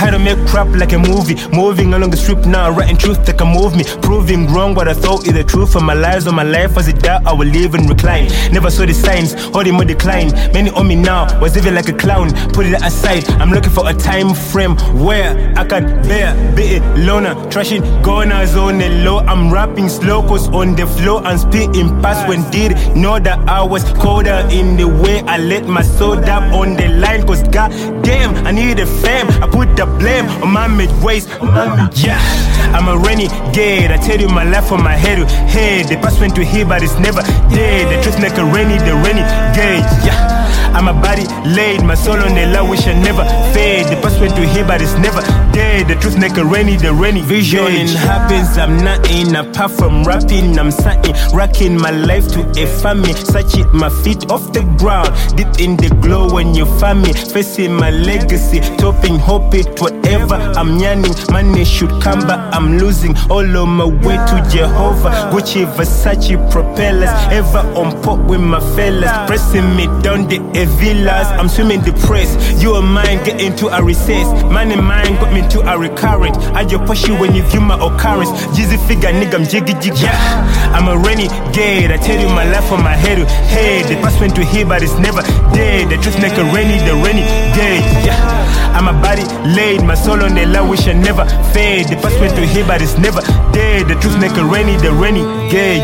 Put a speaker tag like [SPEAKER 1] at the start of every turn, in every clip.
[SPEAKER 1] how to make crap like a movie. Moving along the strip now, writing truth that can move me. Proving wrong what I thought is the truth. For my lies or my life as it died, I will live and recline. Never saw the signs, holding more decline. Many on me now, was living like a clown. Put it aside, I'm looking for a time frame where I can bear, be it loner. Trashing goners on the low. I'm rapping slow, cause on the floor I'm spitting past when did know that I was colder in the way I let my soul up on the line. Cause goddamn, I need the fame. I put the blame on my midways. Yeah, I'm a renegade. I tell you my life on my head. Hey, the past went to here, but it's never dead. The truth make a the renegade. Yeah, I'm a body laid, my soul on the line, wish I never fade. The past went to here, but it's never dead. The truth make a the rainy vision happens. I'm not in apart from rapping. I'm something rocking my life to a family. Such it, my feet off the ground, deep in the glow when you find me. Facing my legacy, topping hope it whatever I'm yearning. Money should come, but I'm losing all on my way to Jehovah. Gucci, Versace, propellers, ever on pop with my fellas. Pressing me down the villas, I'm swimming the press. You and mine get into a recess. Man and mine got me to a recurrent. I just push you when you view my occurrence. Jeezy figure, nigga, I'm jiggy. Yeah, I'm a renegade. I tell you my life on my head. Hey, the past went to here, but it's never dead. The truth make a the renegade. Yeah, I'm a body laid, my soul on the line, wish I never fade. The past went to here, but it's never dead. The truth make a the renegade.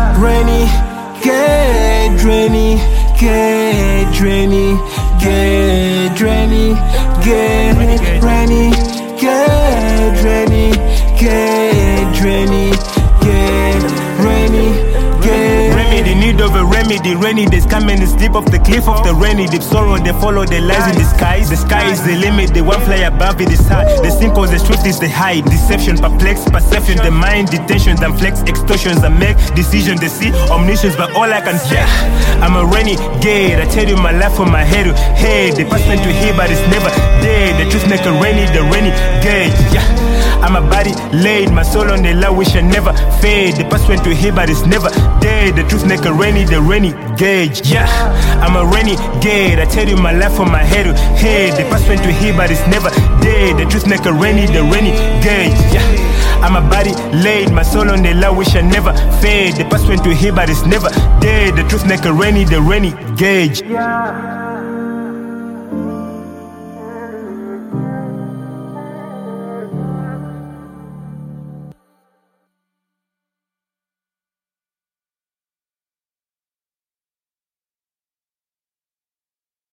[SPEAKER 1] The need of a remedy, rainy days come and slip off the cliff of the rainy deep sorrow. They follow the lies in the skies. The sky is the limit, the one fly above it is high. The sin cause the truth is the high. Deception, perplex, perception, the mind, detentions and flex, extortions and make decisions. They see omniscience, but all I can say, I'm a renegade. I tell you my life on my head. Hey, the past went to here, but it's never dead. The truth make a the renegade. Yeah, I'm a body laid, my soul on the line, wish I never fade. The past went to here, but it's never dead. The truth make a the renegade. Yeah, I'm a renegade. I tell you my life on my head. Hey, the past went to here, but it's never dead. The truth make a the renegade. Yeah, I'm a body laid, my soul on the line, wish I never fade. The past went to here, but it's never dead. The truth make a the renegade. Yeah.